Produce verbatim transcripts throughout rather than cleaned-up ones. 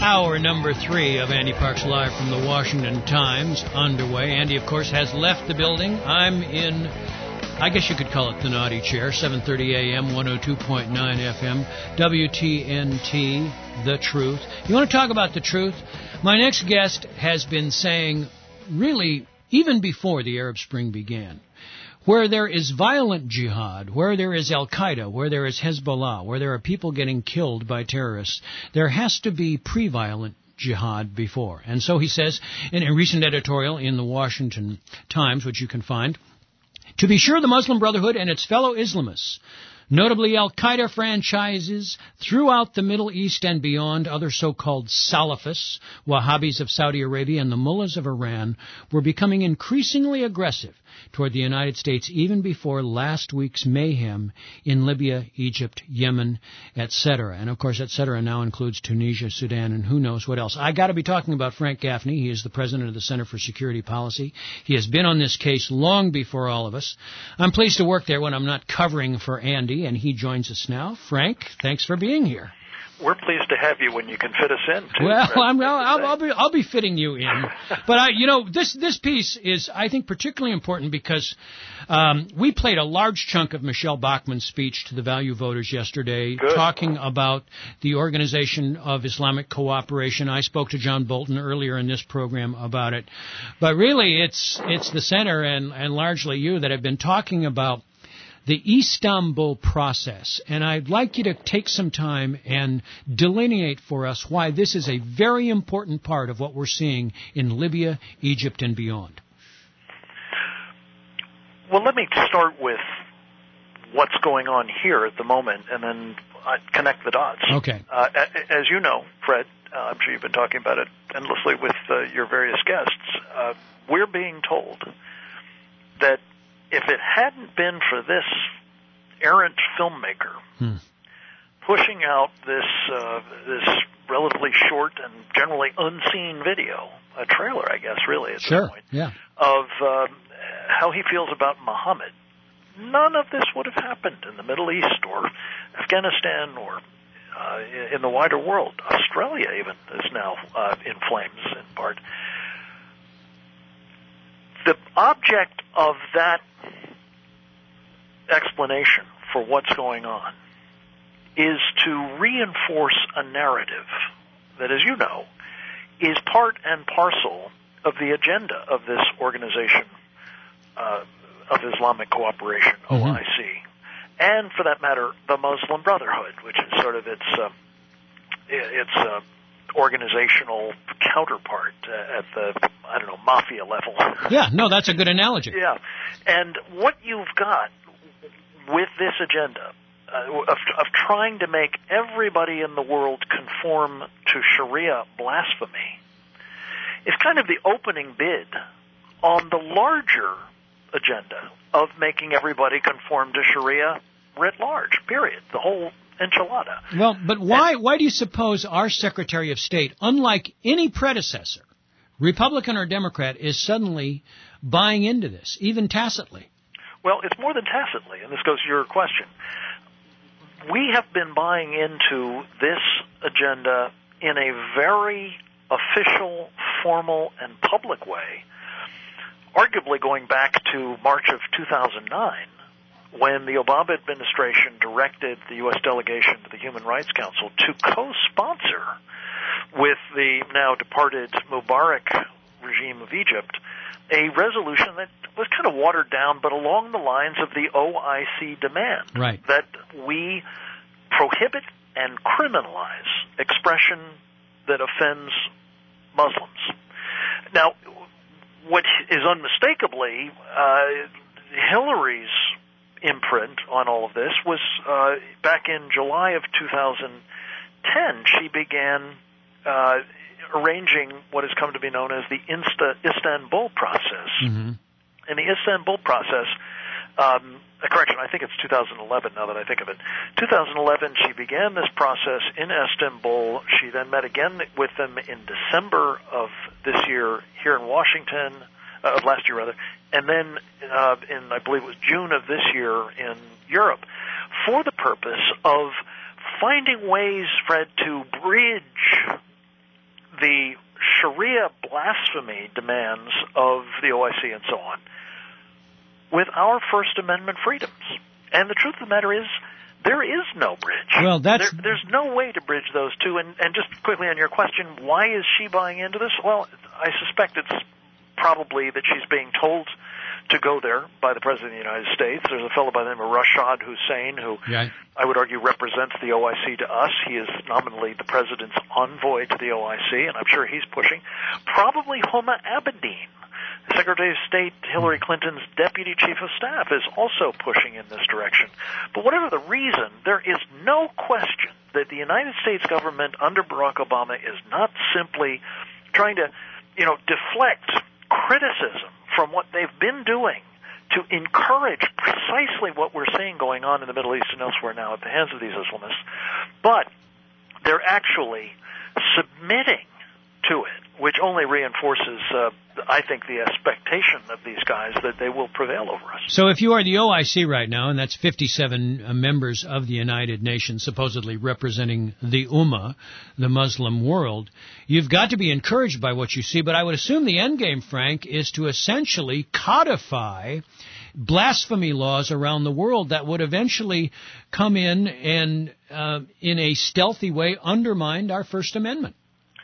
Hour number three of Andy Parks Live from the Washington Times underway. Andy, of course, has left the building. I'm in, I guess you could call it the naughty chair, seven thirty a.m., one oh two point nine F M, W T N T, The Truth. You want to talk about the truth? My next guest has been saying, really, even before the Arab Spring began, where there is violent jihad, where there is Al-Qaeda, where there is Hezbollah, where there are people getting killed by terrorists, there has to be pre-violent jihad before. And so he says in a recent editorial in the Washington Times, which you can find, to be sure, the Muslim Brotherhood and its fellow Islamists, notably Al-Qaeda franchises throughout the Middle East and beyond, other so-called Salafists, Wahhabis of Saudi Arabia, and the mullahs of Iran, were becoming increasingly aggressive toward the United States even before last week's mayhem in Libya, Egypt, Yemen, et cetera. And, of course, et cetera now includes Tunisia, Sudan, and who knows what else. I got to be talking about Frank Gaffney. He is the president of the Center for Security Policy. He has been on this case long before all of us. I'm pleased to work there when I'm not covering for Andy, and he joins us now. Frank, thanks for being here. We're pleased to have you when you can fit us in, too. Well, I'm, I'll, I'll, be, I'll be fitting you in. But, I, you know, this, this piece is, I think, particularly important because um, we played a large chunk of Michelle Bachmann's speech to the Value voters yesterday, Good. talking about the Organization of Islamic Cooperation. I spoke to John Bolton earlier in this program about it. But really, it's it's the center and, and largely you that have been talking about the Istanbul process, and I'd like you to take some time and delineate for us why this is a very important part of what we're seeing in Libya, Egypt, and beyond. Well, let me start with what's going on here at the moment, and then uh, connect the dots. Okay. Uh, as you know, Fred, uh, I'm sure you've been talking about it endlessly with uh, your various guests, uh, we're being told that if it hadn't been for this errant filmmaker hmm. pushing out this uh, this relatively short and generally unseen video, a trailer, I guess, really at sure. this point, yeah. of uh, how he feels about Muhammad, none of this would have happened in the Middle East or Afghanistan or uh, in the wider world. Australia even is now uh, in flames in part. The object of that explanation for what's going on is to reinforce a narrative that, as you know, is part and parcel of the agenda of this Organization uh, of Islamic Cooperation, mm-hmm. O I C, and, for that matter, the Muslim Brotherhood, which is sort of its uh, its uh, organizational counterpart uh, at the, I don't know, mafia level. Yeah, no, that's a good analogy. Yeah. And what you've got with this agenda uh, of, of trying to make everybody in the world conform to Sharia blasphemy is kind of the opening bid on the larger agenda of making everybody conform to Sharia writ large, period, the whole enchilada. Well, but why why do you suppose our Secretary of State, unlike any predecessor, Republican or Democrat, is suddenly buying into this, even tacitly? Well, it's more than tacitly, and this goes to your question. We have been buying into this agenda in a very official, formal, and public way, arguably going back to March of two thousand nine, when the Obama administration directed the U S delegation to the Human Rights Council to co-sponsor with the now departed Mubarak regime of Egypt a resolution that was kind of watered down, but along the lines of the O I C demand, right. that we prohibit and criminalize expression that offends Muslims. Now, what is unmistakably uh, Hillary's imprint on all of this was uh, back in July of two thousand ten, she began uh, arranging what has come to be known as the Insta- Istanbul process. Mm-hmm. And the Istanbul process, um, a correction, I think it's two thousand eleven now that I think of it. two thousand eleven, she began this process in Istanbul. She then met again with them in December of this year here in Washington, uh, of last year rather, and then uh, in, I believe it was June of this year in Europe, for the purpose of finding ways, Fred, to bridge Sharia blasphemy demands of the O I C and so on with our First Amendment freedoms. And the truth of the matter is, there is no bridge. Well, that's... There, there's no way to bridge those two. And, and just quickly on your question, why is she buying into this? Well, I suspect it's probably that she's being told to go there by the President of the United States. There's a fellow by the name of Rashad Hussain who yeah. I would argue represents the O I C to us. He is nominally the President's envoy to the O I C, and I'm sure he's pushing. Probably Huma Abedin, Secretary of State Hillary Clinton's Deputy Chief of Staff, is also pushing in this direction. But whatever the reason, there is no question that the United States government under Barack Obama is not simply trying to, you know, deflect criticism from what they've been doing to encourage precisely what we're seeing going on in the Middle East and elsewhere now at the hands of these Islamists, but they're actually submitting to it, which only reinforces, uh, I think, the expectation of these guys that they will prevail over us. So if you are the O I C right now, and that's fifty-seven uh, members of the United Nations supposedly representing the Ummah, the Muslim world, you've got to be encouraged by what you see, but I would assume the end game, Frank, is to essentially codify blasphemy laws around the world that would eventually come in and, uh, in a stealthy way, undermine our First Amendment.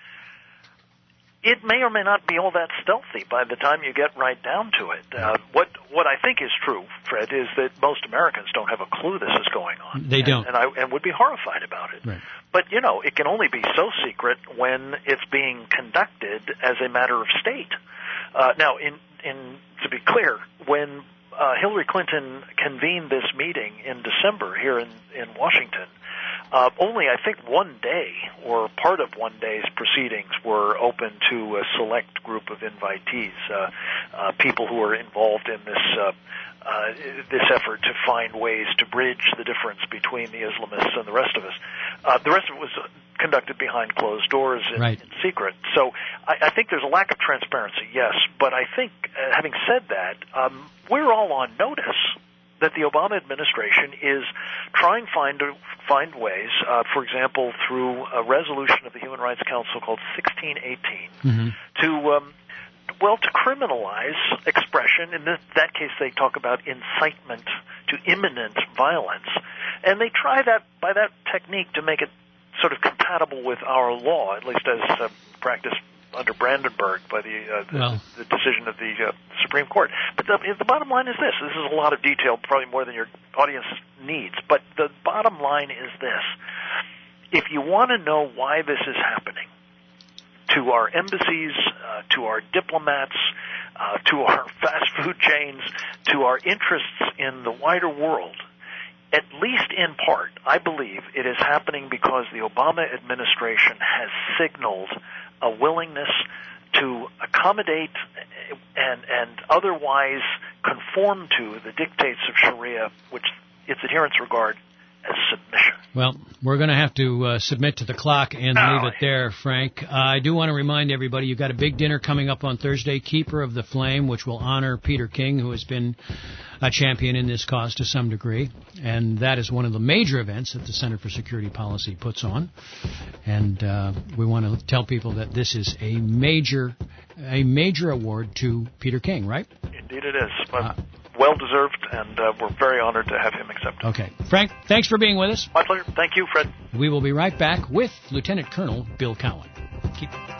It may or may not be all that stealthy by the time you get right down to it. Uh, what what I think is true, Fred, is that most Americans don't have a clue this is going on. They and, don't. And, I, and would be horrified about it. Right. But, you know, it can only be so secret when it's being conducted as a matter of state. Uh, now, in, in to be clear, when uh, Hillary Clinton convened this meeting in December here in, in Washington, Uh, only, I think, one day or part of one day's proceedings were open to a select group of invitees, uh, uh, people who are involved in this uh, uh, this effort to find ways to bridge the difference between the Islamists and the rest of us. Uh, the rest of it was conducted behind closed doors in, right. in secret. So I, I think there's a lack of transparency, yes. But I think, uh, having said that, um, we're all on notice that the Obama administration is trying find to find ways, uh, for example, through a resolution of the Human Rights Council called sixteen eighteen, mm-hmm. to um, well to criminalize expression. In this, that case, they talk about incitement to imminent violence, and they try that by that technique to make it sort of compatible with our law, at least as uh, practiced under Brandenburg by the, uh, the, well. the decision of the uh, Supreme Court. But the, the bottom line is this. This is a lot of detail, probably more than your audience needs. But the bottom line is this. If you want to know why this is happening, to our embassies, uh, to our diplomats, uh, to our fast food chains, to our interests in the wider world, at least in part, I believe it is happening because the Obama administration has signaled a willingness to accommodate and and otherwise conform to the dictates of Sharia, which its adherents regard as submission. Well, we're going to have to uh, submit to the clock and oh, leave it there, Frank. Uh, I do want to remind everybody you've got a big dinner coming up on Thursday, Keeper of the Flame, which will honor Peter King, who has been a champion in this cause to some degree. And that is one of the major events that the Center for Security Policy puts on. And uh, we want to tell people that this is a major, a major award to Peter King, right? Indeed it is. But uh, well-deserved, and uh, we're very honored to have him accepted. Okay. Frank, thanks for being with us. My pleasure. Thank you, Fred. We will be right back with Lieutenant Colonel Bill Cowan. Keep